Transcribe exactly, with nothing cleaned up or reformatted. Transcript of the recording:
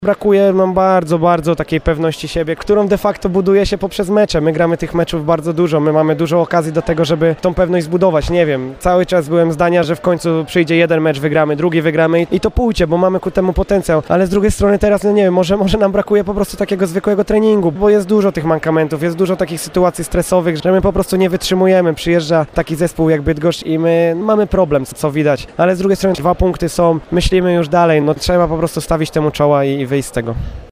Brakuje nam bardzo, bardzo takiej pewności siebie, którą de facto buduje się poprzez mecze. My gramy tych meczów bardzo dużo, my mamy dużo okazji do tego, żeby tą pewność zbudować. Nie wiem, cały czas byłem zdania, że w końcu przyjdzie jeden mecz, wygramy, drugi wygramy i to pójdzie, bo mamy ku temu potencjał. Ale z drugiej strony teraz, no nie wiem, może, może nam brakuje po prostu takiego zwykłego treningu, bo jest dużo tych mankamentów, jest dużo takich sytuacji stresowych, że my po prostu nie wytrzymujemy. Przyjeżdża taki zespół jak Bydgoszcz i my mamy problem, co widać. Ale z drugiej strony dwa punkty są, myślimy już dalej, no trzeba po prostu stawić temu czoła i wyjść z tego.